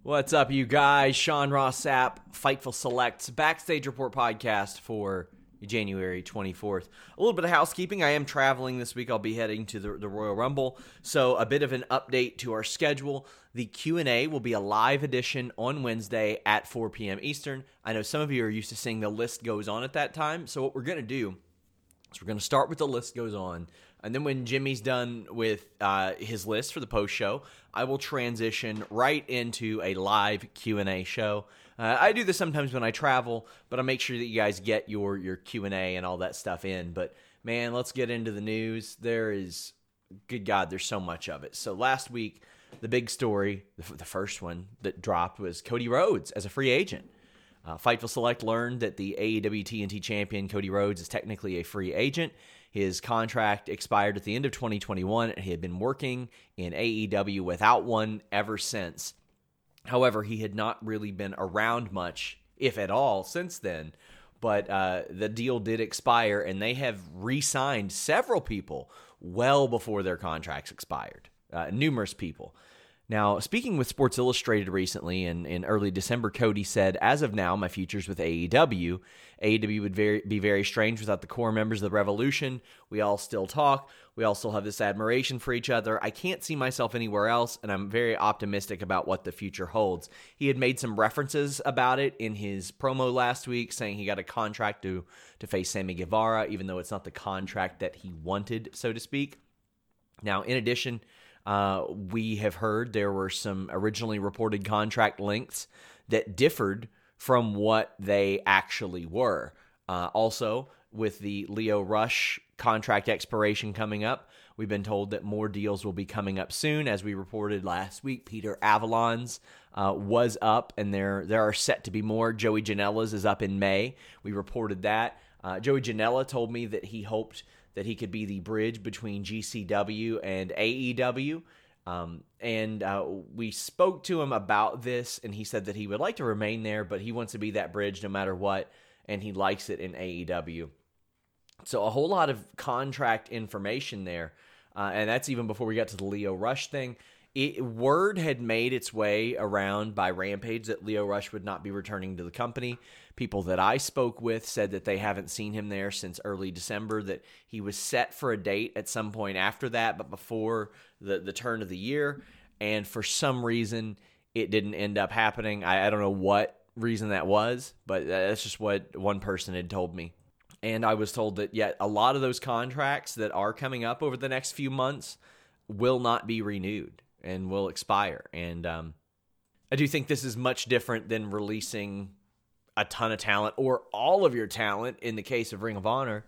What's up, you guys? Sean Ross Sapp, Fightful Selects Backstage Report podcast for January 24th. A little bit of housekeeping. I am traveling this week. I'll be heading to the Royal Rumble. So a bit of an update to our schedule. The Q&A will be a live edition on Wednesday at 4 p.m. Eastern. I know some of you are used to seeing the list goes on at that time. So what we're going to do is we're going to start with the list goes on. And then when Jimmy's done with his list for the post show, I will transition right into a live Q&A show. I do this sometimes when I travel, but I'll make sure that you guys get your Q&A and all that stuff in. But man, let's get into the news. Good God, there's so much of it. So last week, the big story, the first one that dropped was Cody Rhodes as a free agent. Fightful Select learned that the AEW TNT champion Cody Rhodes is technically a free agent. His contract expired at the end of 2021, and he had been working in AEW without one ever since. However, he had not really been around much, if at all, since then. But the deal did expire, and they have re-signed several people well before their contracts expired. Numerous people. Now, speaking with Sports Illustrated recently, in early December, Cody said, "As of now, my future's with AEW. AEW would be very strange without the core members of the Revolution. We all still talk. We all still have this admiration for each other. I can't see myself anywhere else, and I'm very optimistic about what the future holds." He had made some references about it in his promo last week, saying he got a contract to face Sammy Guevara, even though it's not the contract that he wanted, so to speak. Now, in addition, we have heard there were some originally reported contract lengths that differed from what they actually were. Also, with the Lio Rush contract expiration coming up, we've been told that more deals will be coming up soon. As we reported last week, Peter Avalon's was up, and there are set to be more. Joey Janela's is up in May. We reported that. Joey Janela told me that he hoped that he could be the bridge between GCW and AEW. We spoke to him about this, and he said that he would like to remain there, but he wants to be that bridge no matter what, and he likes it in AEW. So a whole lot of contract information there, and that's even before we got to the Lio Rush thing. Word had made its way around by Rampage that Lio Rush would not be returning to the company. People that I spoke with said that they haven't seen him there since early December, that he was set for a date at some point after that, but before the turn of the year. And for some reason, it didn't end up happening. I don't know what reason that was, but that's just what one person had told me. And I was told that, a lot of those contracts that are coming up over the next few months will not be renewed and will expire. And I do think this is much different than releasing a ton of talent or all of your talent in the case of Ring of Honor.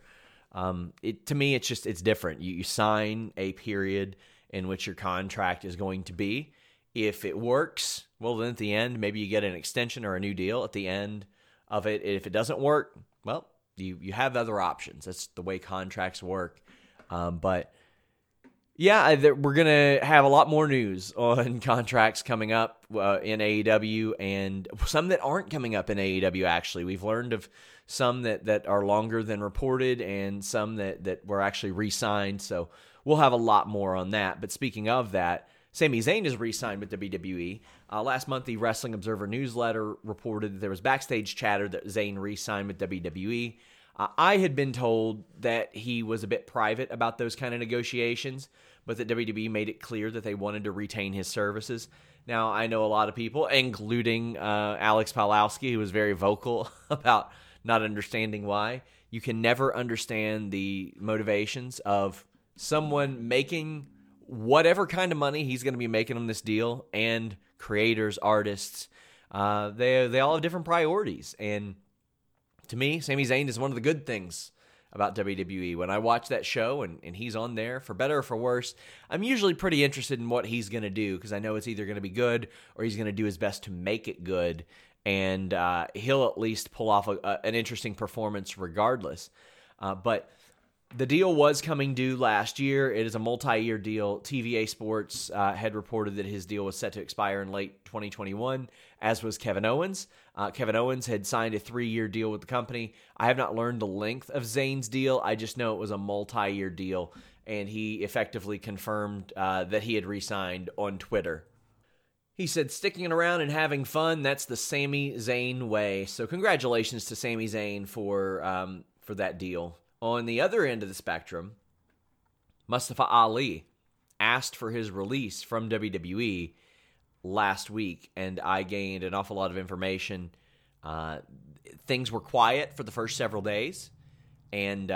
To me, it's different. You sign a period in which your contract is going to be. If it works, well, then at the end, maybe you get an extension or a new deal at the end of it. If it doesn't work, well, you have other options. That's the way contracts work. But yeah, we're going to have a lot more news on contracts coming up in AEW, and some that aren't coming up in AEW, actually. We've learned of some that are longer than reported and some that were actually re-signed, so we'll have a lot more on that. But speaking of that, Sami Zayn is re-signed with WWE. Last month, the Wrestling Observer newsletter reported that there was backstage chatter that Zayn re-signed with WWE. I had been told that he was a bit private about those kind of negotiations, but that WWE made it clear that they wanted to retain his services. Now, I know a lot of people, including Alex Pawlowski, who was very vocal about not understanding why. You can never understand the motivations of someone making whatever kind of money he's going to be making on this deal, and creators, artists. They all have different priorities, and to me, Sami Zayn is one of the good things about WWE. When I watch that show and he's on there, for better or for worse, I'm usually pretty interested in what he's going to do, because I know it's either going to be good or he's going to do his best to make it good, and he'll at least pull off an interesting performance regardless. But the deal was coming due last year. It is a multi-year deal. TVA Sports had reported that his deal was set to expire in late 2021, as was Kevin Owens. Kevin Owens had signed a 3-year deal with the company. I have not learned the length of Zayn's deal. I just know it was a multi-year deal, and he effectively confirmed that he had re-signed on Twitter. He said, sticking around and having fun, that's the Sami Zayn way. So congratulations to Sami Zayn for that deal. On the other end of the spectrum, Mustafa Ali asked for his release from WWE last week, and I gained an awful lot of information. Things were quiet for the first several days, and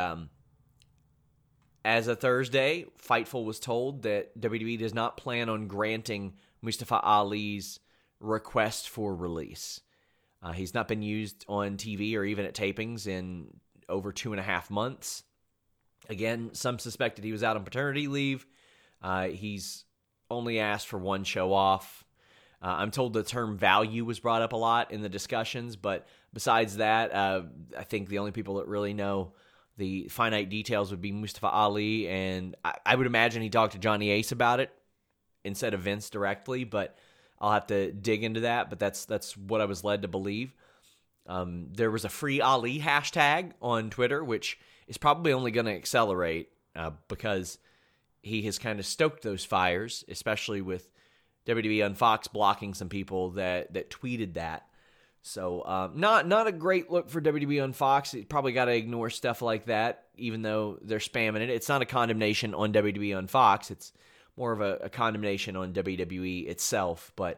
as of Thursday, Fightful was told that WWE does not plan on granting Mustafa Ali's request for release. He's not been used on TV or even at tapings in over 2.5 months. Again, some suspected he was out on paternity leave. He's only asked for one show off. I'm told the term value was brought up a lot in the discussions, but besides that, I think the only people that really know the finite details would be Mustafa Ali, and I would imagine he talked to Johnny Ace about it instead of Vince directly, but I'll have to dig into that, but that's what I was led to believe. There was a free Ali hashtag on Twitter, which is probably only going to accelerate because he has kind of stoked those fires, especially with WWE on Fox blocking some people that tweeted that. So not a great look for WWE on Fox. You probably got to ignore stuff like that, even though they're spamming it. It's not a condemnation on WWE on Fox. It's more of a condemnation on WWE itself. But,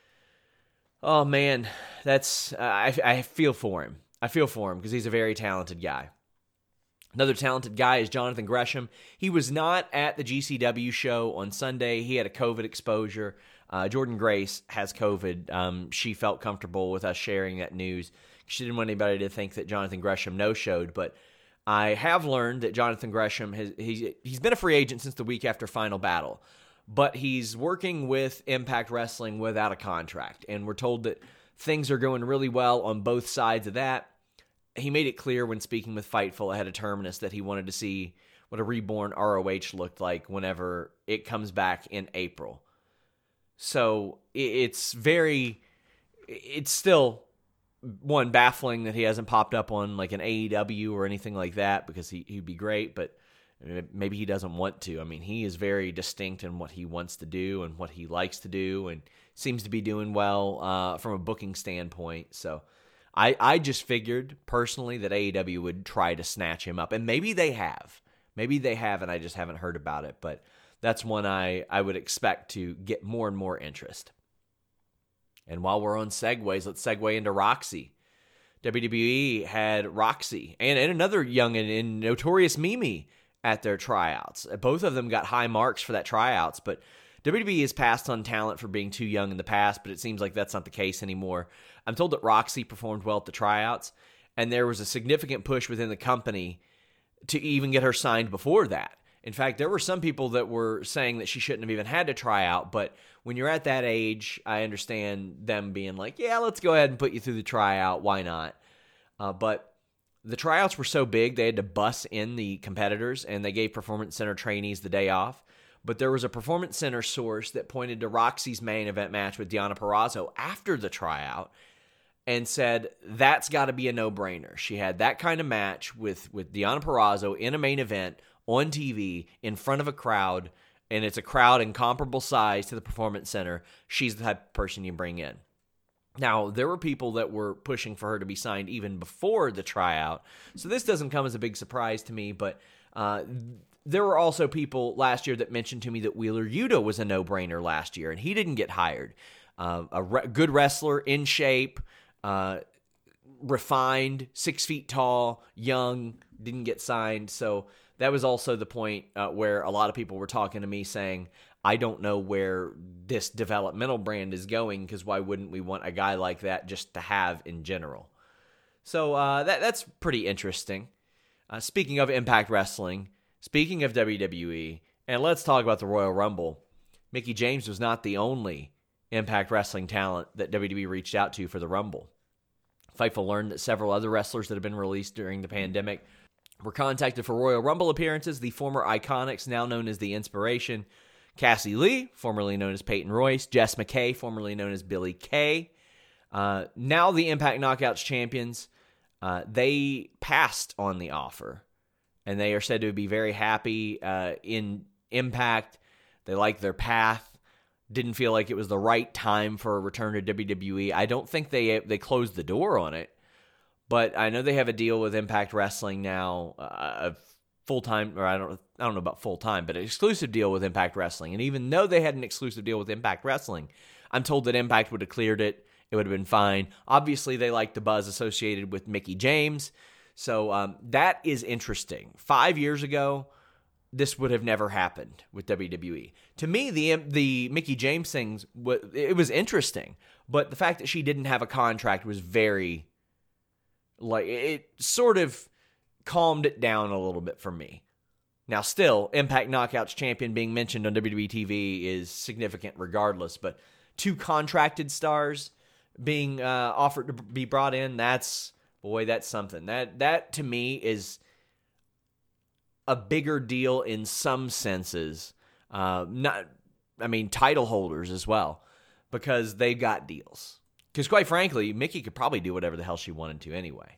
oh, man, that's I feel for him. I feel for him because he's a very talented guy. Another talented guy is Jonathan Gresham. He was not at the GCW show on Sunday. He had a COVID exposure. Jordan Grace has COVID. She felt comfortable with us sharing that news. She didn't want anybody to think that Jonathan Gresham no-showed, but I have learned that Jonathan Gresham, he's been a free agent since the week after Final Battle, but he's working with Impact Wrestling without a contract, and we're told that things are going really well on both sides of that. He made it clear when speaking with Fightful ahead of Terminus that he wanted to see what a reborn ROH looked like whenever it comes back in April. So it's still, one, baffling that he hasn't popped up on like an AEW or anything like that, because he'd be great, but maybe he doesn't want to. I mean, he is very distinct in what he wants to do and what he likes to do, and seems to be doing well from a booking standpoint. So I just figured personally that AEW would try to snatch him up, and maybe they have. Maybe they have, and I just haven't heard about it, but that's one I would expect to get more and more interest. And while we're on segues, let's segue into Roxy. WWE had Roxy and another youngin' in Notorious Mimi at their tryouts. Both of them got high marks for that tryouts, but WWE has passed on talent for being too young in the past, but it seems like that's not the case anymore. I'm told that Roxy performed well at the tryouts, and there was a significant push within the company to even get her signed before that. In fact, there were some people that were saying that she shouldn't have even had to try out, but when you're at that age, I understand them being like, yeah, let's go ahead and put you through the tryout. Why not? But the tryouts were so big, they had to bus in the competitors, and they gave Performance Center trainees the day off. But there was a Performance Center source that pointed to Roxy's main event match with Deonna Purrazzo after the tryout and said, that's got to be a no-brainer. She had that kind of match with Deonna Purrazzo in a main event on TV in front of a crowd, and it's a crowd in comparable size to the Performance Center. She's the type of person you bring in. Now, there were people that were pushing for her to be signed even before the tryout, so this doesn't come as a big surprise to me, but there were also people last year that mentioned to me that Wheeler Yuta was a no-brainer last year, and he didn't get hired. Good wrestler, in shape, refined, 6 feet tall, young, didn't get signed, so that was also the point where a lot of people were talking to me saying, I don't know where this developmental brand is going, because why wouldn't we want a guy like that just to have in general? So that's pretty interesting. Speaking of Impact Wrestling, speaking of WWE, and let's talk about the Royal Rumble. Mickie James was not the only Impact Wrestling talent that WWE reached out to for the Rumble. Fightful learned that several other wrestlers that had been released during the pandemic were contacted for Royal Rumble appearances. The former Iconics, now known as The Inspiration, Cassie Lee, formerly known as Peyton Royce, Jess McKay, formerly known as Billie Kay. Now the Impact Knockouts champions, they passed on the offer, and they are said to be very happy in Impact. They like their path. didn't feel like it was the right time for a return to WWE. I don't think they closed the door on it, but I know they have a deal with Impact Wrestling now, a full-time, or I don't know about full-time, but an exclusive deal with Impact Wrestling. And even though they had an exclusive deal with Impact Wrestling, I'm told that Impact would have cleared it. It would have been fine. Obviously, they like the buzz associated with Mickie James. So that is interesting. 5 years ago, this would have never happened with WWE. To me, the Mickie James thing, it was interesting. But the fact that she didn't have a contract was very, it sort of calmed it down a little bit for me. Now, still, Impact Knockouts champion being mentioned on WWE TV is significant regardless. But 2 contracted stars being offered to be brought in, that's something. That to me is a bigger deal in some senses. Title holders as well, because they've got deals. Because quite frankly, Mickie could probably do whatever the hell she wanted to anyway.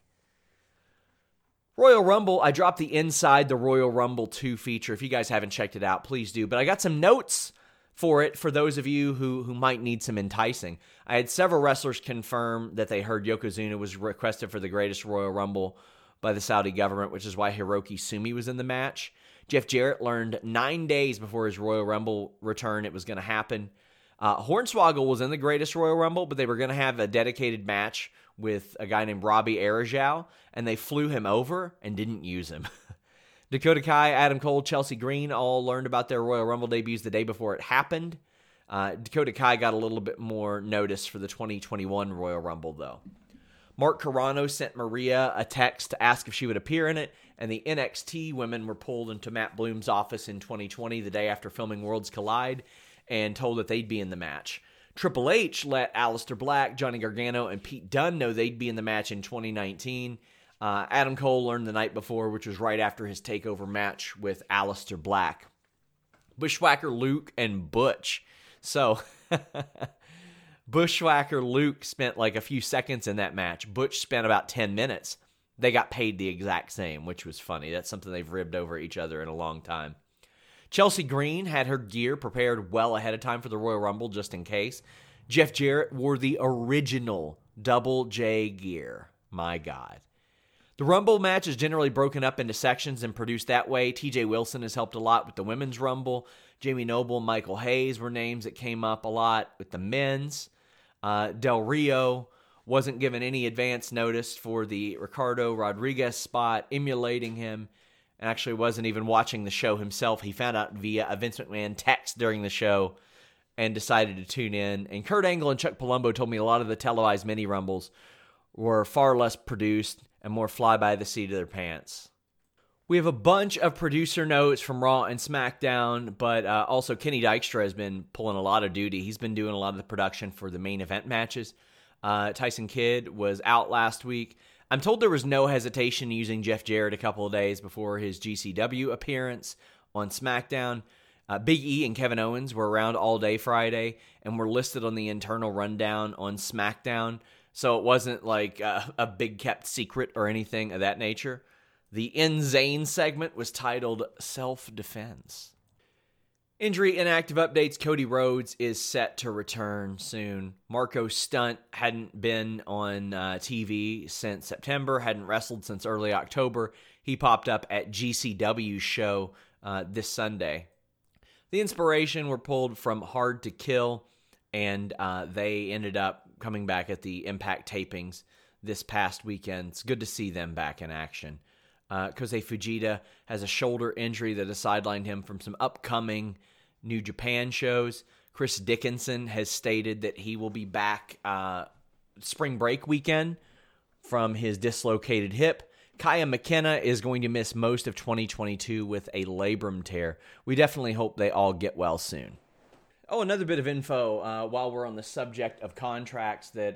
Royal Rumble, I dropped the Inside the Royal Rumble 2 feature. If you guys haven't checked it out, please do. But I got some notes for it for those of you who might need some enticing. I had several wrestlers confirm that they heard Yokozuna was requested for the Greatest Royal Rumble by the Saudi government, which is why Hiroki Sumi was in the match. Jeff Jarrett learned 9 days before his Royal Rumble return it was going to happen. Hornswoggle was in the Greatest Royal Rumble, but they were going to have a dedicated match with a guy named Robbie Arajau, and they flew him over and didn't use him. Dakota Kai, Adam Cole, Chelsea Green all learned about their Royal Rumble debuts the day before it happened. Dakota Kai got a little bit more notice for the 2021 Royal Rumble, though. Mark Carrano sent Maria a text to ask if she would appear in it, and the NXT women were pulled into Matt Bloom's office in 2020, the day after filming Worlds Collide, and told that they'd be in the match. Triple H let Aleister Black, Johnny Gargano, and Pete Dunne know they'd be in the match in 2019. Adam Cole learned the night before, which was right after his TakeOver match with Aleister Black. Bushwhacker Luke and Butch. So, Bushwhacker Luke spent like a few seconds in that match. Butch spent about 10 minutes. They got paid the exact same, which was funny. That's something they've ribbed over each other in a long time. Chelsea Green had her gear prepared well ahead of time for the Royal Rumble, just in case. Jeff Jarrett wore the original Double J gear. My God. The Rumble match is generally broken up into sections and produced that way. TJ Wilson has helped a lot with the Women's Rumble. Jamie Noble and Michael Hayes were names that came up a lot with the men's. Del Rio wasn't given any advance notice for the Ricardo Rodriguez spot, emulating him, and actually wasn't even watching the show himself. He found out via a Vince McMahon text during the show and decided to tune in. And Kurt Angle and Chuck Palumbo told me a lot of the televised mini-rumbles were far less produced and more fly by the seat of their pants. We have a bunch of producer notes from Raw and SmackDown, but also Kenny Dykstra has been pulling a lot of duty. He's been doing a lot of the production for the main event matches. Tyson Kidd was out last week. I'm told there was no hesitation using Jeff Jarrett a couple of days before his GCW appearance on SmackDown. Big E and Kevin Owens were around all day Friday and were listed on the internal rundown on SmackDown. So it wasn't like a big kept secret or anything of that nature. The Insane segment was titled Self-Defense. Injury inactive updates. Cody Rhodes is set to return soon. Marco Stunt hadn't been on TV since September, hadn't wrestled since early October. He popped up at GCW's show this Sunday. The Inspiration were pulled from Hard to Kill, and they ended up coming back at the Impact tapings this past weekend. It's good to see them back in action. Kosei Fujita has a shoulder injury that has sidelined him from some upcoming New Japan shows. Chris Dickinson has stated that he will be back spring break weekend from his dislocated hip. Kaya McKenna is going to miss most of 2022 with a labrum tear. We definitely hope they all get well soon. Oh, another bit of info while we're on the subject of contracts that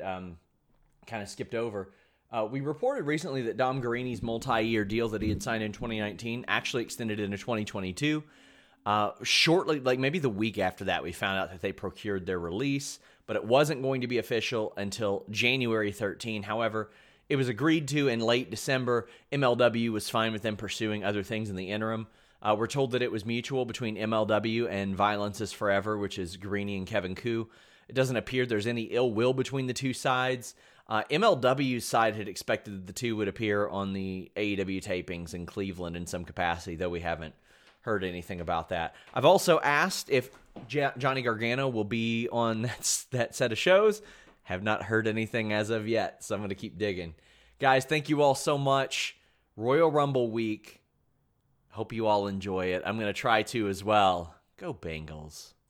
kind of skipped over. We reported recently that Dom Garini's multi-year deal that he had signed in 2019 actually extended into 2022. Shortly, like maybe the week after that, we found out that they procured their release, but it wasn't going to be official until January 13. However, it was agreed to in late December. MLW was fine with them pursuing other things in the interim. We're told that it was mutual between MLW and Violence is Forever, which is Greeny and Kevin Koo. It doesn't appear there's any ill will between the two sides. MLW's side had expected that the two would appear on the AEW tapings in Cleveland in some capacity, though we haven't heard anything about that. I've also asked if Johnny Gargano will be on that set of shows. Have not heard anything as of yet, so I'm going to keep digging. Guys, thank you all so much. Royal Rumble week. Hope you all enjoy it. I'm going to try to as well. Go Bengals.